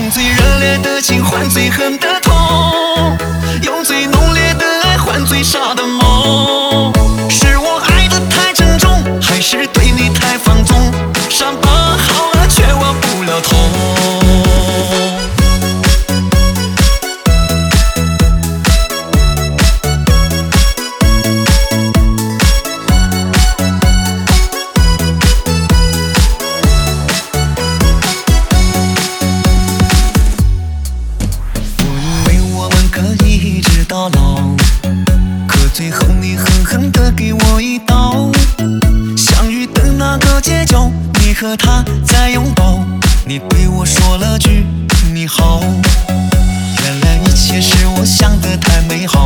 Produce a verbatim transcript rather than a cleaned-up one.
用最热烈的情换最狠的痛，用最浓烈的爱换最傻的梦。是我爱得太沉重，还是对你太放纵？伤疤好了却忘不了痛。到老，可最后你狠狠地给我一刀。相遇的那个街角，你和他在拥抱，你对我说了句你好。原来一切是我想的太美好。